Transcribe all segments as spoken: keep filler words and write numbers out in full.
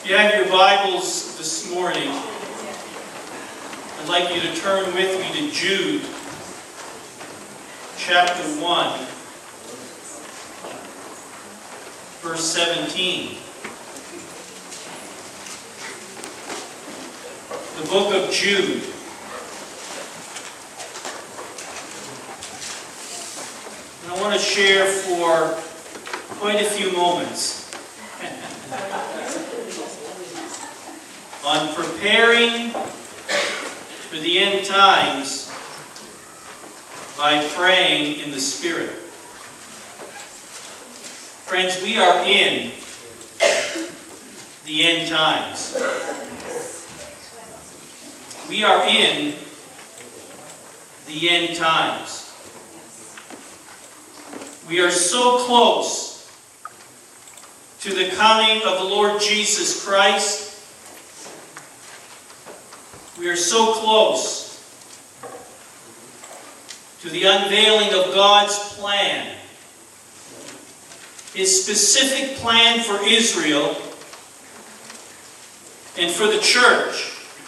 you have your Bibles this morning, I'd like you to turn with me to Jude, chapter one, verse seventeen. The book of Jude. And I want to share for quite a few moments on preparing for the end times by praying in the Spirit. Friends, we are in the end times. We are in the end times. We are so close to the coming of the Lord Jesus Christ. We are so close to the unveiling of God's plan, His specific plan for Israel and for the church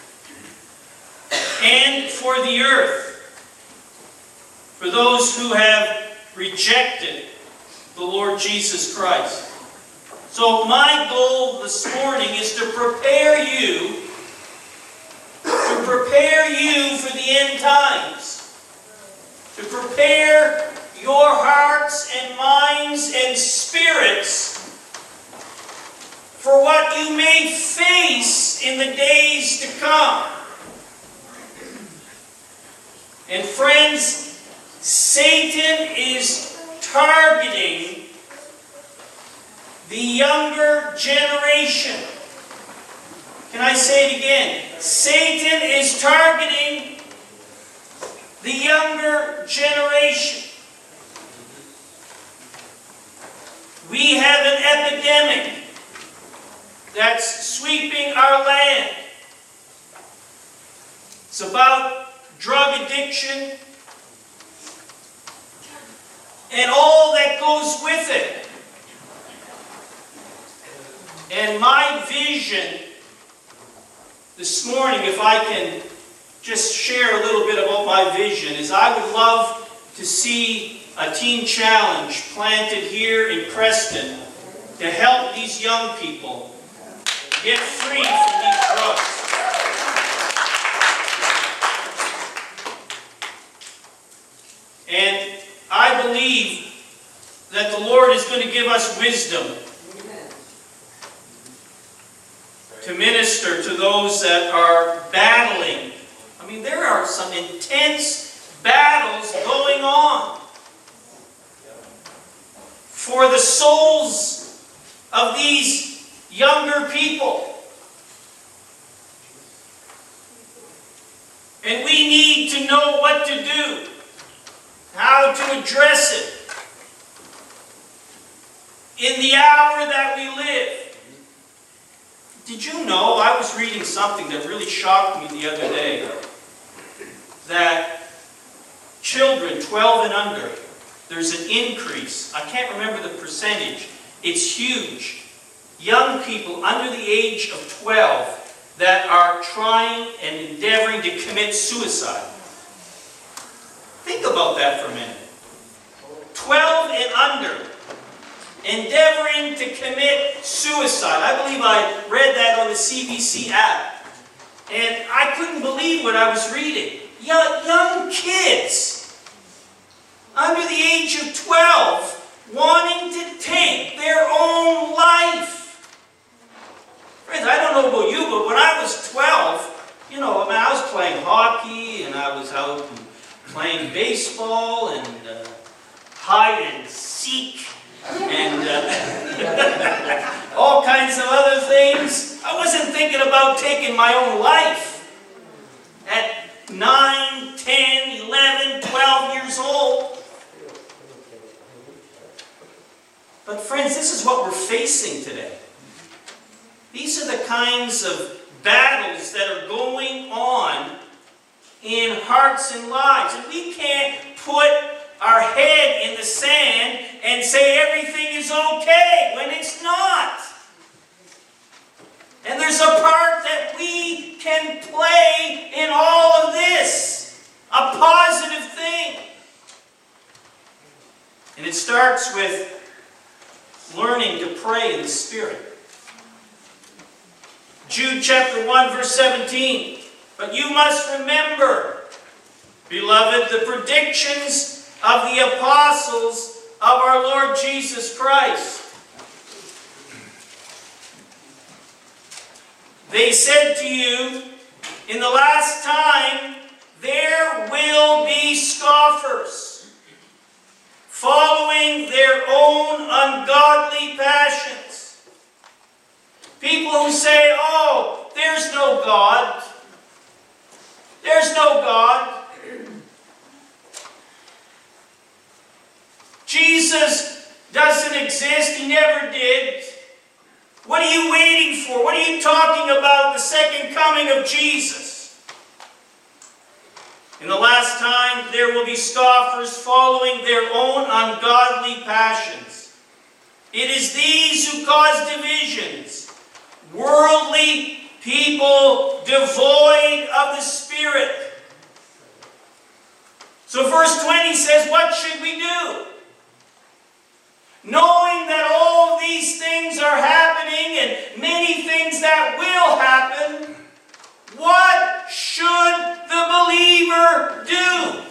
and for the earth, for those who have rejected the Lord Jesus Christ. So my goal this morning is to prepare you to prepare you for the end times, to prepare your hearts and minds and spirits for what you may face in the days to come. And friends, Satan is targeting the younger generation. Can I say it again? Satan is targeting the younger generation. We have an epidemic that's sweeping our land. It's about drug addiction and all that goes with it. And my vision this morning, if I can just share a little bit about my vision, is I would love to see a teen challenge planted here in Preston to help these young people get free from these drugs. And I believe that the Lord is going to give us wisdom to minister to those that are battling. I mean, there are some intense battles going on for the souls of these younger people. And we need to know what to do, how to address it in the hour that we live. Did you know, I was reading something that really shocked me the other day, that children twelve and under, there's an increase. I can't remember the percentage. It's huge. Young people under the age of twelve that are trying and endeavoring to commit suicide. Think about that for a minute. twelve and under, endeavoring to commit suicide. I believe I read that on the C B C app. And I couldn't believe what I was reading. Young, young kids under the age of twelve wanting to take their own life. Friends, I don't know about you, but when I was twelve, you know, I mean, I was playing hockey and I was out and playing baseball and uh, hide and seek and uh, all kinds of other things. I wasn't thinking about taking my own life at nine, ten, eleven, twelve years old. But friends, this is what we're facing today. These are the kinds of battles that are going on in hearts and lives. And we can't put our head in the sand and say everything is okay when it's not. And can play in all of this a positive thing. And it starts with learning to pray in the Spirit. Jude chapter one, verse seventeen. But you must remember, beloved, the predictions of the apostles of our Lord Jesus Christ. They said to you, in the last time, there will be scoffers, following their own ungodly passions. People who say, oh, there's no God. There's no God. Jesus doesn't exist. He never did. What are you waiting for? What are you talking about? The second coming of Jesus. In the last time, there will be scoffers following their own ungodly passions. It is these who cause divisions. Worldly people devoid of the Spirit. So verse twenty says, what should we do? Knowing that all these things are happening and many things that will happen, what should the believer do?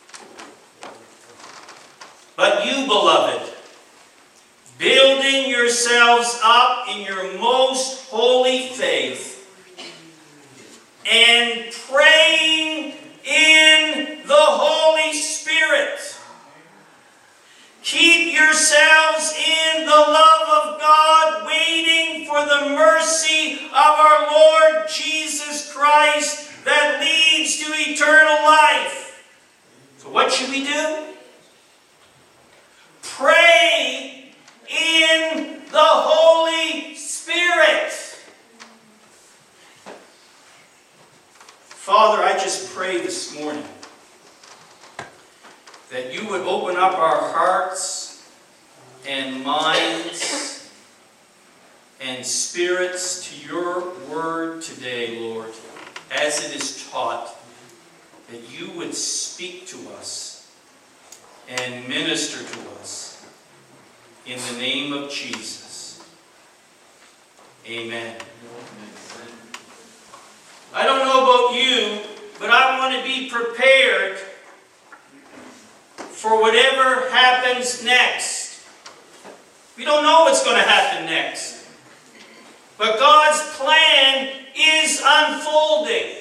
But you, beloved, building yourselves up in your most holy faith and praying in the Holy Spirit. Keep yourselves in the love of God, waiting for the mercy of our Lord Jesus Christ that leads to eternal life. So what should we do? Pray in the Holy Spirit. Father, I just pray this morning that you would open up our hearts and minds and spirits to your word today, Lord, as it is taught, that you would speak to us and minister to us in the name of Jesus. Amen. I don't know about you, but I want to be prepared for whatever happens next. We don't know what's going to happen next. But God's plan is unfolding.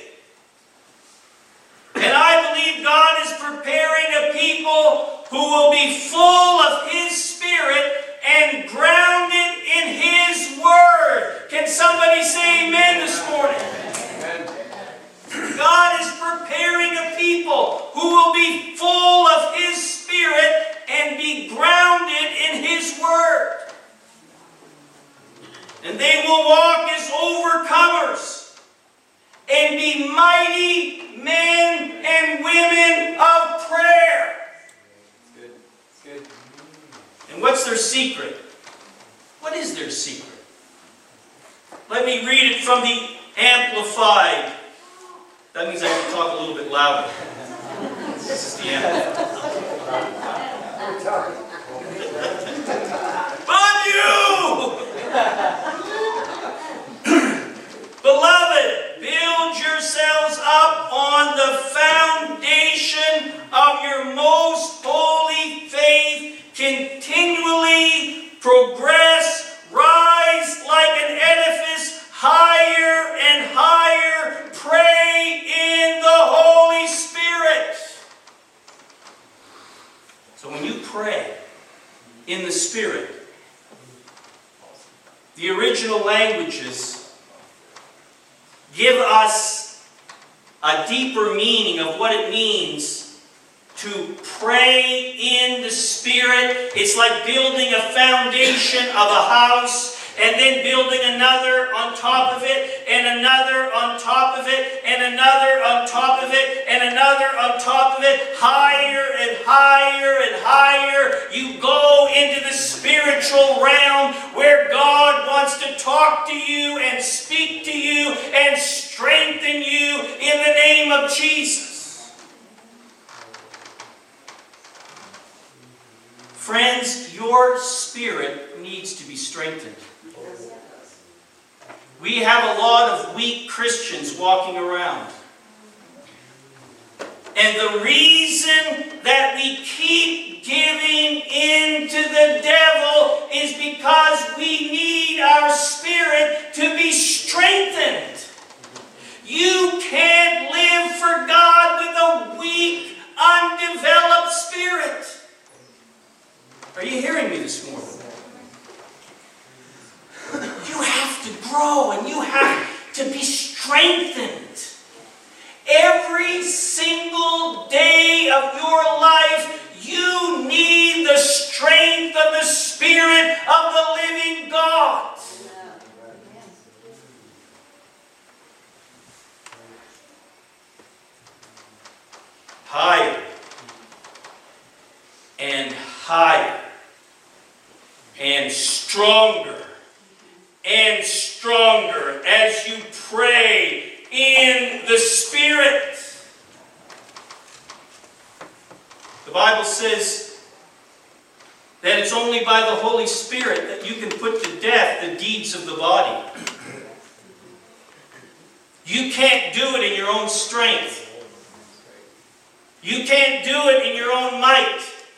And I believe God is preparing a people who will be full of His Spirit and grounded in His Word. Can somebody say amen this morning? God is preparing a people who will be full of His Spirit and be grounded in His Word. And they will walk as overcomers and be mighty men and women of prayer. Good. Good. And what's their secret? What is their secret? Let me read it from the Amplified. That means I have to talk a little bit louder. This is the end. But you! Beloved, build yourselves up on the foundation of your most holy faith. Continually progress, rise like an edifice, higher and higher. Pray in the Holy Spirit. So when you pray in the Spirit, the original languages give us a deeper meaning of what it means to pray in the Spirit. It's like building a foundation of a house, and then building another on top of it, and another on top of it, and another on top of it, and another on top of it, higher and higher and higher. You go into the spiritual realm where God wants to talk to you and speak to you and strengthen strengthen you in the name of Jesus. Friends, your spirit needs to be strengthened. We have a lot of weak Christians walking around. And the reason that we keep giving in to the devil is because we need our spirit to be strengthened. You can't live for God with a weak, undeveloped spirit. Are you hearing me this morning? You have to grow and you have to be strengthened. Every single day of your life, you need the strength of the Spirit of the living God. Higher and higher and stronger and stronger as you pray in the Spirit. The Bible says that it's only by the Holy Spirit that you can put to death the deeds of the body. You can't do it in your own strength. You can't do it in your own might.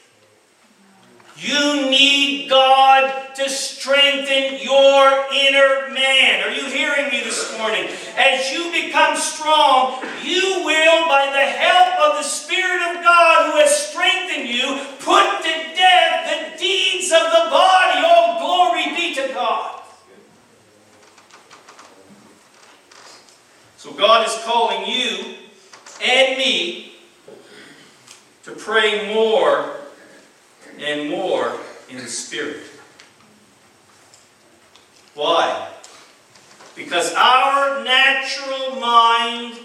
You need God to strengthen your inner man. Are you hearing me this morning? As you become strong, you will, by the help of the Spirit of God who has strengthened you, put to death the deeds of the body. Oh, glory be to God. So God is calling you and me to pray more and more in the Spirit. Why? Because our natural mind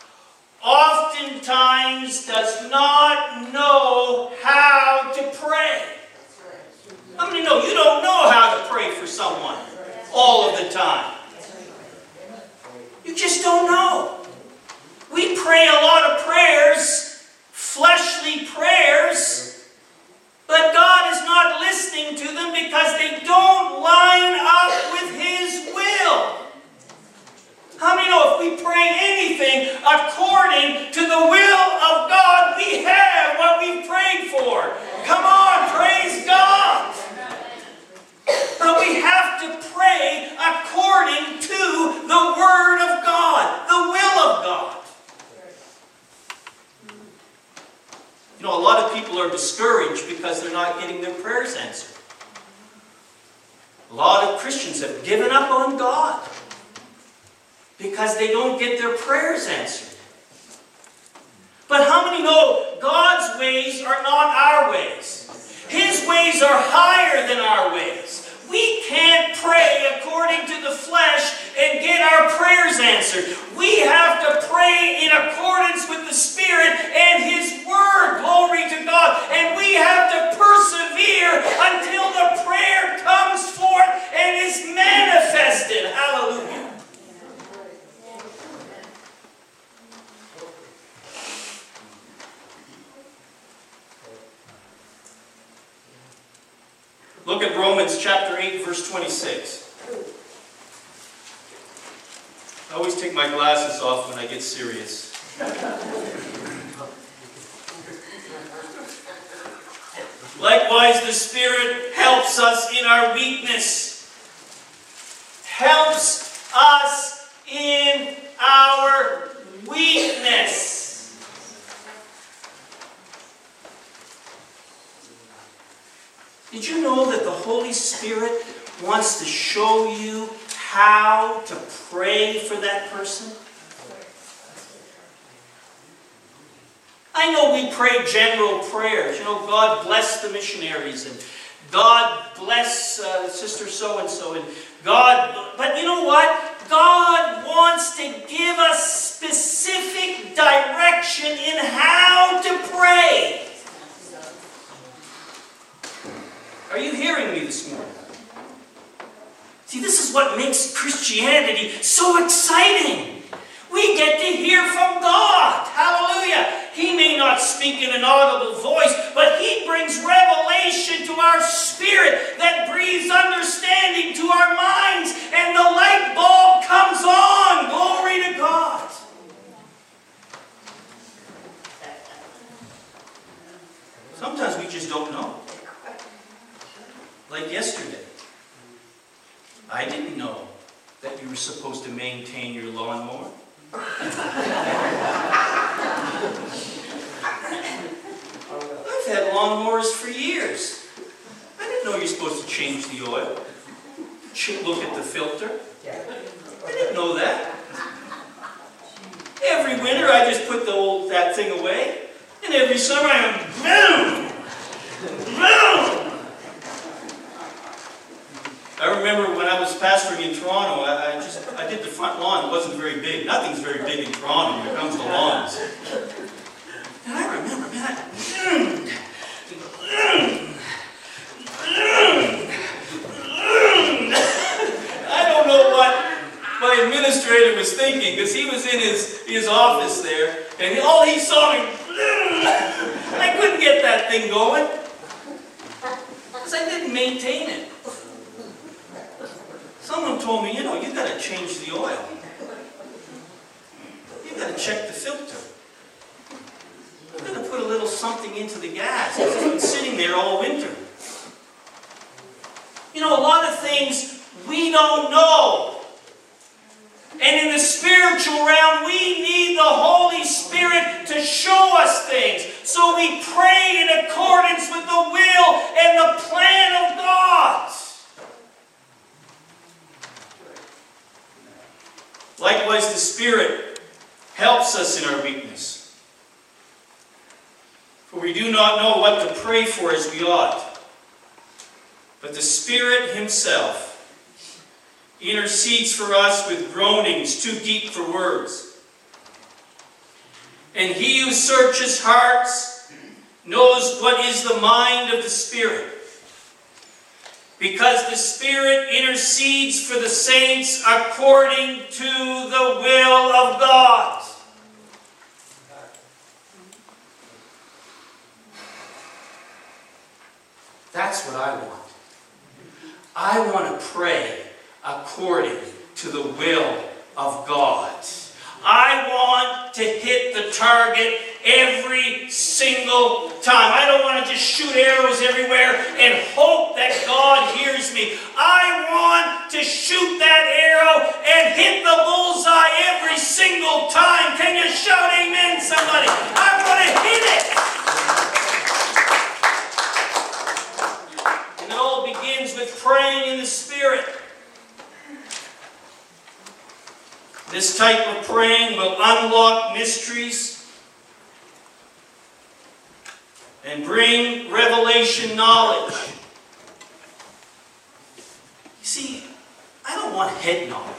oftentimes does not know how to pray. How many know you don't know how to pray for someone all of the time? You just don't know. We pray a lot of prayers, fleshly prayers, but God is not listening to them because they don't line up with His will. How many know if we pray anything according to the will of God, we have what we've prayed for? Come on, praise God! But we have to pray according to the Word of God, the will of God. You know, a lot of people are discouraged because they're not getting their prayers answered. A lot of Christians have given up on God because they don't get their prayers answered. But how many know God's ways are not our ways? His ways are higher than our ways. We can't pray according to the flesh and get our prayers answered. We have to pray in accordance with the Spirit and His Word. Glory to God. And we have to persevere until the prayer comes forth and is manifested. Hallelujah. Look at Romans chapter eight, verse twenty-six. I always take my glasses off when I get serious. Likewise, the Spirit helps us in our weakness. Helps us in our weakness. Did you know that the Holy Spirit wants to show you how to pray for that person? I know we pray general prayers. You know, God bless the missionaries and God bless uh, Sister so-and-so and God... But you know what? God wants to give us specific direction in how to pray. Are you hearing me this morning? See, this is what makes Christianity so exciting. We get to hear from God. Hallelujah. He may not speak in an audible voice, but He brings revelation to our spirit that breathes understanding to our minds, and the light bulb comes on. Glory to God. Sometimes we just don't know. Like yesterday. I didn't know that you were supposed to maintain your lawnmower. I've had lawnmowers for years. I didn't know you're supposed to change the oil. Look at the filter. I didn't know that. Every winter I just put the old, that thing away. And every summer I'm boom! Boom! I remember when I was pastoring in Toronto, I, I just I did the front lawn. It wasn't very big. Nothing's very big in Toronto when it comes to lawns. And I remember, man, I, mm, mm, mm, mm. I don't know what my administrator was thinking, because he was in his, his office there, and all he saw me, mm, I couldn't get that thing going, because I didn't maintain it. Someone told me, you know, you've got to change the oil. You've got to check the filter. You've got to put a little something into the gas. It's been sitting there all winter. You know, a lot of things we don't know. And in the spiritual realm, we need the Holy Spirit to show us things. So we pray in accordance with the will and the plan of God. Likewise, the Spirit helps us in our weakness. For we do not know what to pray for as we ought. But the Spirit Himself intercedes for us with groanings too deep for words. And He who searches hearts knows what is the mind of the Spirit, because the Spirit intercedes for the saints according to the will of God. That's what I want. I want to pray according to the will of God. I want to hit the target every single time. I don't want to just shoot arrows everywhere and hope that God hears me. I want to shoot that arrow and hit the bullseye every single time. Can you shout amen, somebody? I want to hit it. And it all begins with praying in the Spirit. This type of praying will unlock mysteries and bring revelation knowledge. You see, I don't want head knowledge.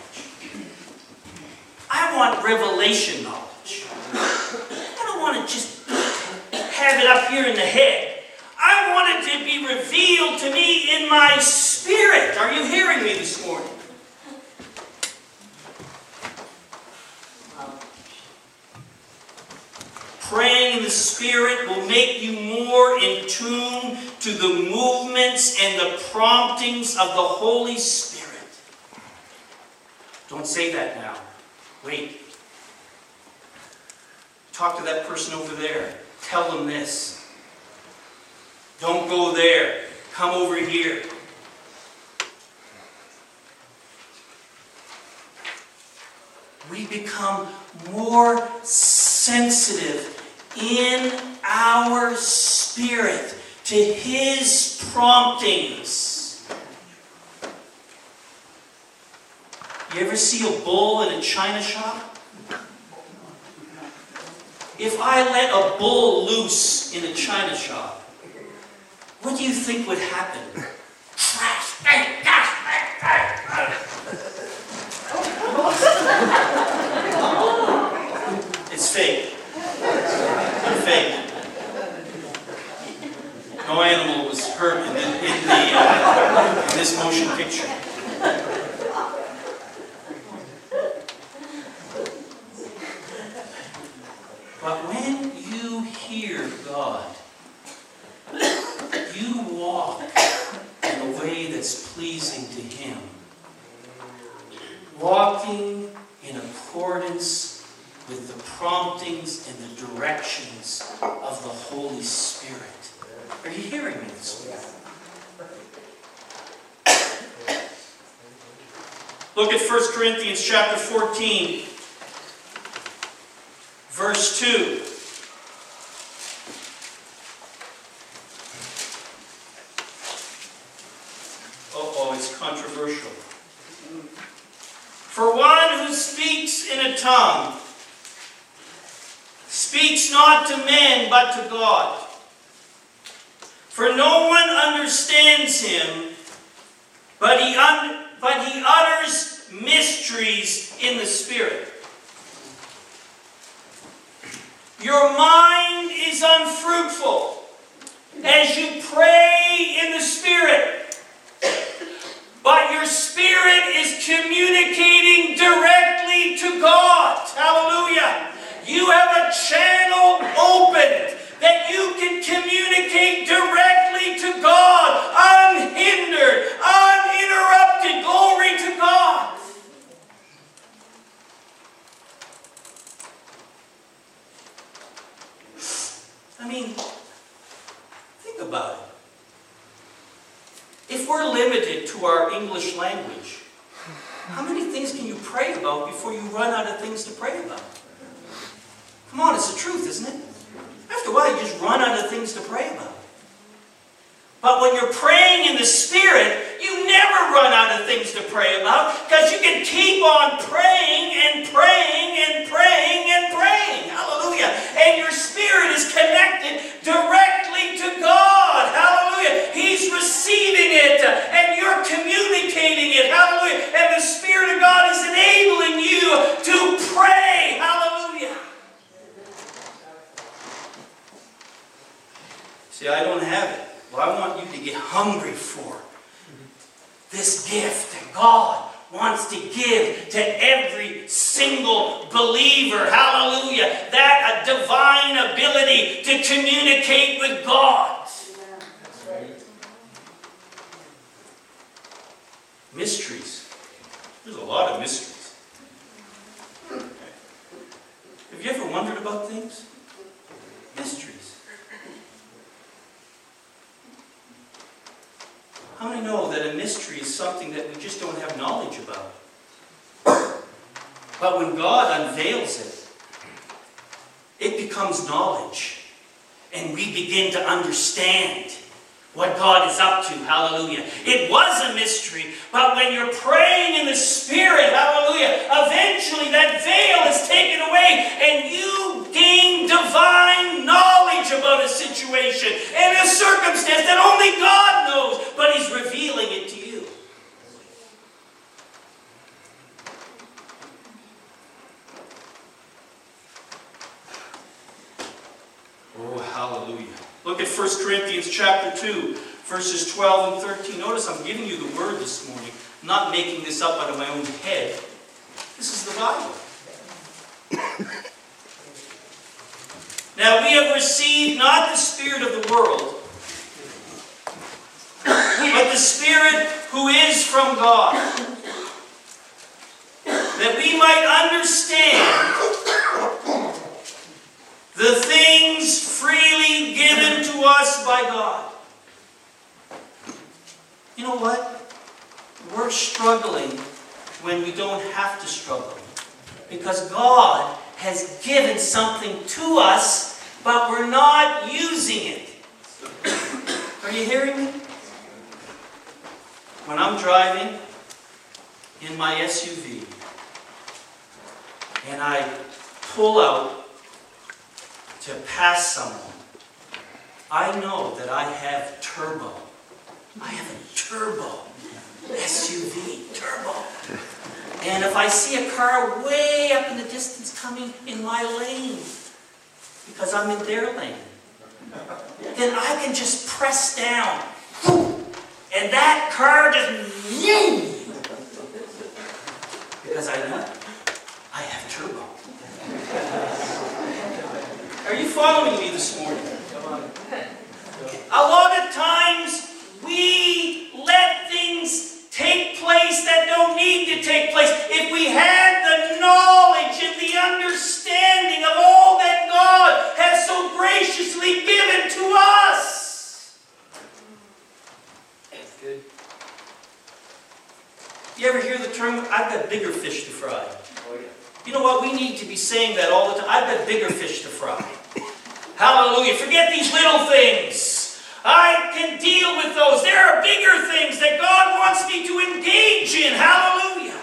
I want revelation knowledge. I don't want to just have it up here in the head. I want it to be revealed to me in my spirit. Are you hearing me this morning? Praying in the Spirit will make you more in tune to the movements and the promptings of the Holy Spirit. Don't say that now. Wait. Talk to that person over there. Tell them this. Don't go there. Come over here. We become more sensitive in our spirit to His promptings. You ever see a bull in a china shop? If I let a bull loose in a china shop, what do you think would happen? It's fake. Fake. No animal was hurt in, the, in, the, uh, in this motion picture. walking in accordance with the promptings and the directions of the Holy Spirit. Are you hearing me this morning? Look at First Corinthians chapter fourteen, verse two. Uh-oh, it's controversial. For one who speaks in a tongue speaks not to men but to God. For no one understands him, but he, un- but he utters mysteries in the Spirit. Your mind is unfruitful as you pray in the Spirit. But your spirit is communicating directly to God. Hallelujah. You have a channel opened that you can communicate directly to God, unhindered, uninterrupted. Glory to God. I mean, think about it. If we're limited to our English language, how many things can you pray about before you run out of things to pray about? Come on, it's the truth, isn't it? After a while, you just run out of things to pray about. But when you're praying in the Spirit, you never run out of things to pray about, because you can keep on praying and praying and praying and praying. Hallelujah. And your spirit is connected directly to God. Hallelujah. He's receiving it and you're communicating it. Hallelujah. And the Spirit of God is enabling you to pray. Hallelujah. See, I don't have it. Well, I want you to get hungry for this gift that God wants to give to every single believer. Hallelujah. That a divine ability to communicate with God. Mysteries. There's a lot of mysteries. Have you ever wondered about things? Mysteries. How many know that a mystery is something that we just don't have knowledge about? But when God unveils it, it becomes knowledge. And we begin to understand what God is up to. Hallelujah. It was a mystery, but when you're praying in the Spirit, hallelujah, eventually that veil is taken away and you gain divine knowledge about a situation and a circumstance that only God knows, but He's revealing it to you. Oh, hallelujah. Look at First Corinthians chapter two, verses twelve and thirteen. Notice I'm giving you the word this morning. I'm not making this up out of my own head. This is the Bible. Now we have received not the spirit of the world, but the Spirit who is from God, that we might understand the things freely given to us by God. You know what? We're struggling when we don't have to struggle. Because God has given something to us, but we're not using it. Are you hearing me? When I'm driving in my S U V and I pull out to pass someone, I know that I have turbo. I have a turbo S U V, turbo. And if I see a car way up in the distance coming in my lane, because I'm in their lane, then I can just press down. And that car just... Because I know I have turbo. Are you following me this morning? A lot of times we let things take place that don't need to take place. If we have You ever hear the term, I've got bigger fish to fry? Oh, yeah. You know what? We need to be saying that all the time. I've got bigger fish to fry. Hallelujah. Forget these little things. I can deal with those. There are bigger things that God wants me to engage in. Hallelujah.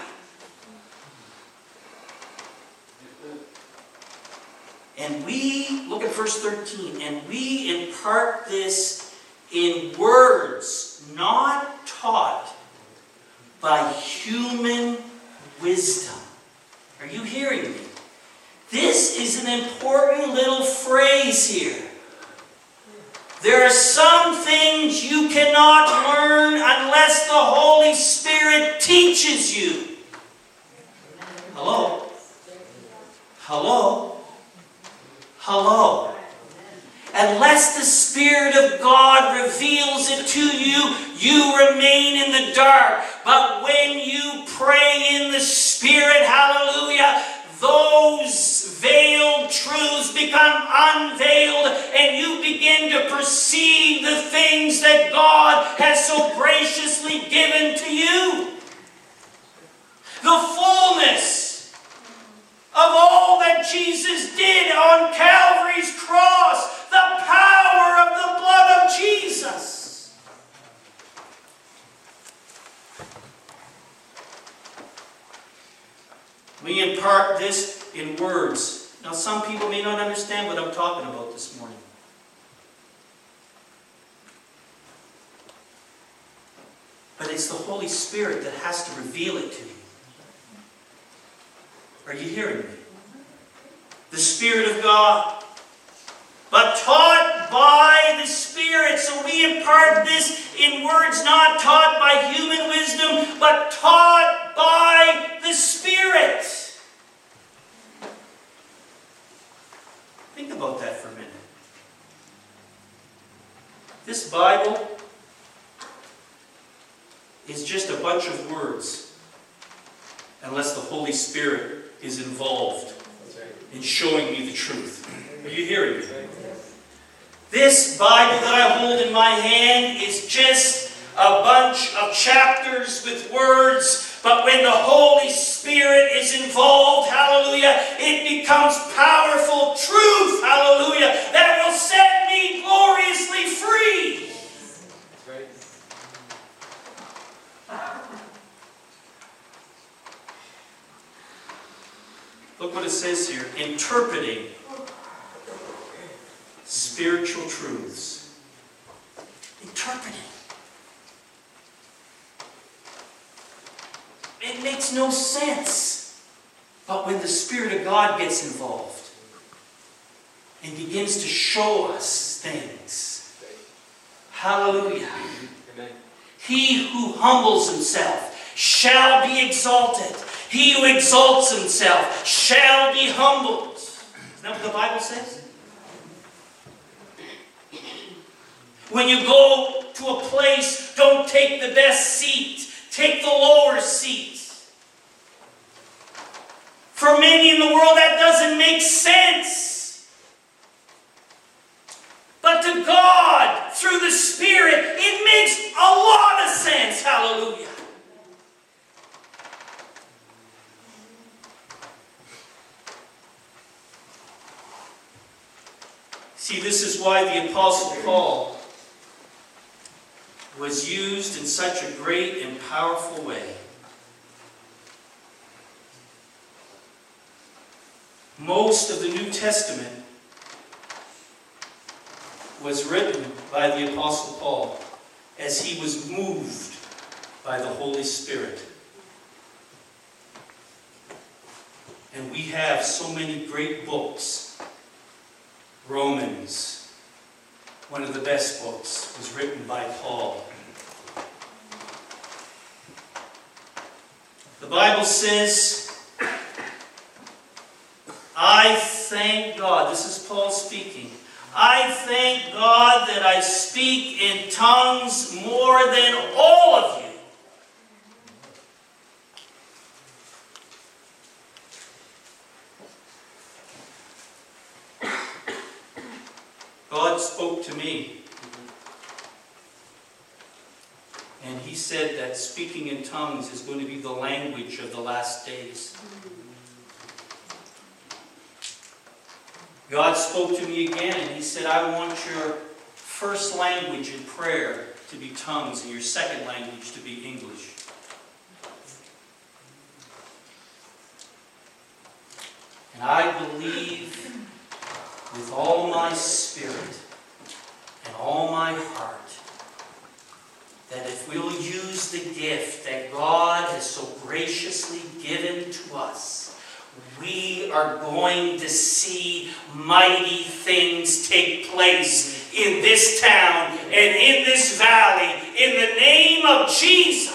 And we, look at verse thirteen, and we impart this in words not taught by human wisdom. Are you hearing me? This is an important little phrase here. There are some things you cannot learn unless the Holy Spirit teaches you. Hello? Hello? Hello? Unless the Spirit of God reveals it to you, you remain in the dark. But when you pray in the Spirit, hallelujah, those veiled truths become unveiled and you begin to perceive the things that God has so graciously given to you. The fullness of all that Jesus did on Calvary's cross, the power of the blood of Jesus. We impart this in words. Now, some people may not understand what I'm talking about this morning. But it's the Holy Spirit that has to reveal it to you. Are you hearing me? The Spirit of God. But taught by the Spirit. So we impart this in words not taught by human wisdom, but taught by the Spirit. Think about that for a minute. This Bible is just a bunch of words unless the Holy Spirit is involved in showing me the truth. Are you hearing me? This Bible that I hold in my hand is just a bunch of chapters with words, but when the Holy Spirit is involved, hallelujah, it becomes powerful truth, hallelujah, that will set me gloriously free. Look what it says here, interpreting spiritual truths. Interpreting. It makes no sense. But when the Spirit of God gets involved and begins to show us things, hallelujah. Amen. He who humbles himself shall be exalted. He who exalts himself shall be humbled. Isn't that what the Bible says? When you go to a place, don't take the best seat. Take the lower seat. For many in the world, that doesn't make sense. But to God, through the Spirit, it makes a lot of sense. Hallelujah. See, this is why the Apostle Paul was used in such a great and powerful way. Most of the New Testament was written by the Apostle Paul as he was moved by the Holy Spirit. And we have so many great books. Romans, one of the best books, was written by Paul. The Bible says, I thank God, this is Paul speaking, I thank God that I speak in tongues more than all of you. God spoke to me. And he said that speaking in tongues is going to be the language of the last days. God spoke to me again and He said, I want your first language in prayer to be tongues and your second language to be English. And I believe with all my spirit and all my heart that if we'll use the gift that God has so graciously given to us, we are going to see mighty things take place in this town and in this valley in the name of Jesus.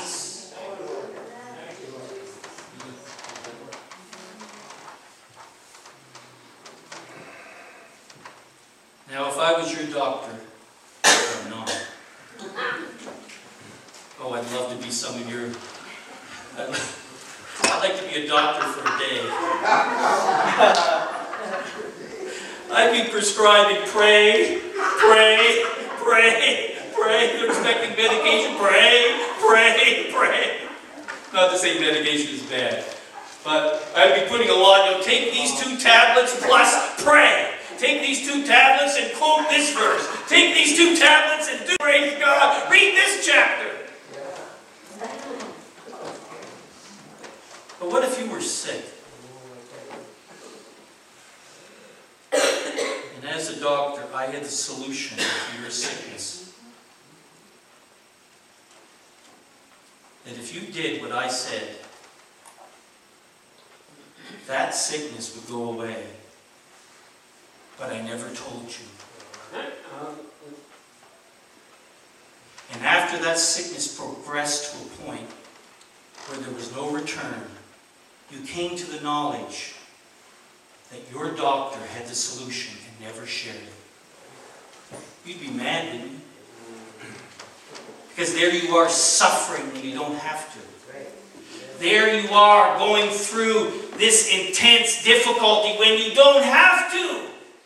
Now, if I was your doctor, I'm not. Oh, I'd love to be some of your... I'd, I'd like to be a doctor for a day. I'd be prescribing pray, pray, pray, pray. They're expecting medication. Pray, pray, pray. Not to say medication is bad, but I'd be putting a lot, you know, take these two tablets plus pray. Take these two tablets and quote this verse. Take these two tablets and do, praise God, read this chapter. But what if you were sick? And as a doctor, I had the solution to your sickness. That if you did what I said, that sickness would go away. But I never told you. And after that sickness progressed to a point where there was no return, you came to the knowledge that your doctor had the solution and never shared it. You'd be mad, wouldn't you? Because there you are suffering when you don't have to. There you are going through this intense difficulty when you don't have to.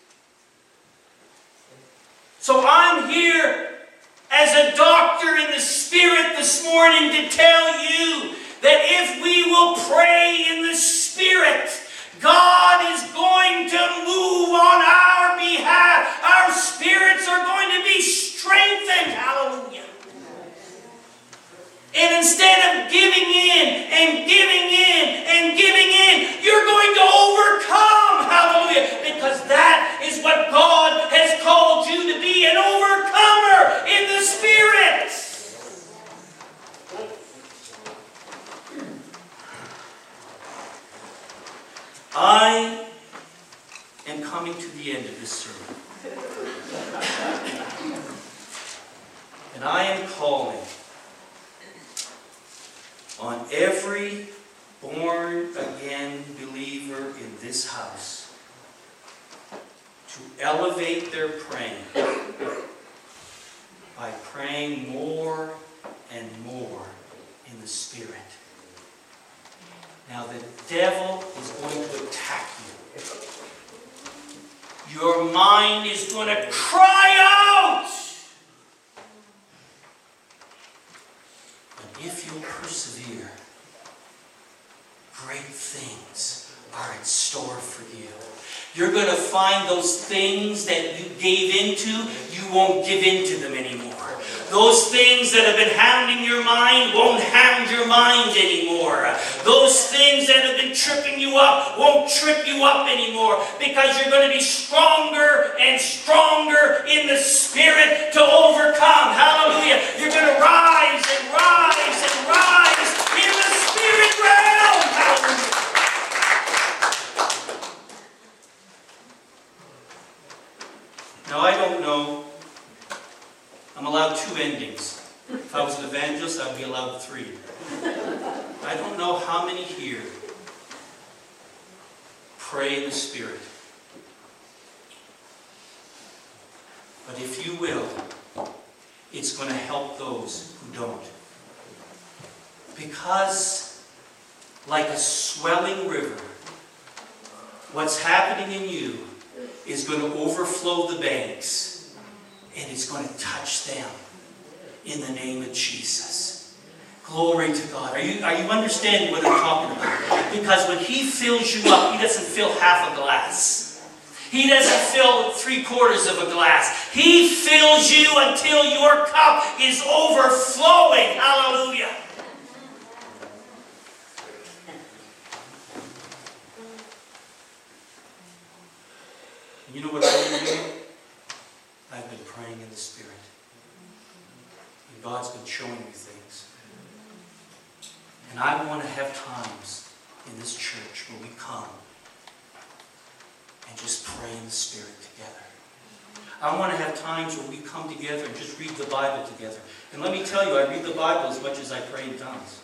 So I'm here as a doctor in the Spirit this morning to tell you that if we will pray in the Spirit, God is going to move on our behalf. Our spirits are going to be strengthened. Hallelujah. And instead of giving in and giving in and giving in, you're going to overcome. Hallelujah. Because that is what God has called you to be, an overcomer in the Spirit. I am coming to the end of this sermon. And I am calling on every born-again believer in this house to elevate their praying by praying more and more in the Spirit. Now the devil is going to attack you. Your mind is going to cry out. But if you'll persevere, great things are in store for you. You're going to find those things that you gave into, you won't give into them anymore. Those things that have been hounding your mind won't hound your mind anymore. Those things that have been tripping you up won't trip you up anymore, because you're going to be stronger and stronger in the Spirit to overcome. Hallelujah. You're going to rise and rise and rise in the Spirit realm. Hallelujah. Now, I don't know. I'm allowed two endings. If I was an evangelist, I'd be allowed three. I don't know how many here pray in the Spirit. But if you will, it's going to help those who don't. Because, like a swelling river, what's happening in you is going to overflow the banks, and it's going to touch them in the name of Jesus. Glory to God. Are you, are you understanding what I'm talking about? Because when He fills you up, He doesn't fill half a glass. He doesn't fill three quarters of a glass. He fills you until your cup is overflowing. Hallelujah. You know what I've been doing? I've been praying in the Spirit. And God's been showing me things. And I want to have times in this church where we come and just pray in the Spirit together. I want to have times where we come together and just read the Bible together. And let me tell you, I read the Bible as much as I pray in tongues.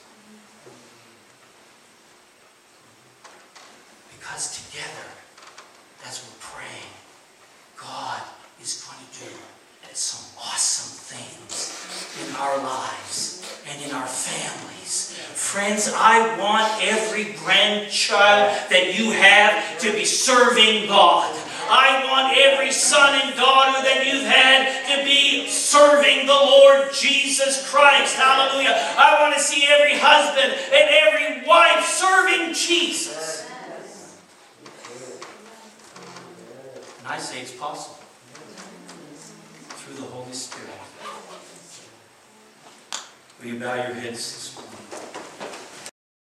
Because together, as we're praying, God is going to do some awesome things in our lives and in our families. Friends, I want every grandchild that you have to be serving God. I want every son and daughter that you've had to be serving the Lord Jesus Christ. Hallelujah. I want to see every husband and every wife serving Jesus. And I say it's possible. Through the Holy Spirit. Will you bow your heads?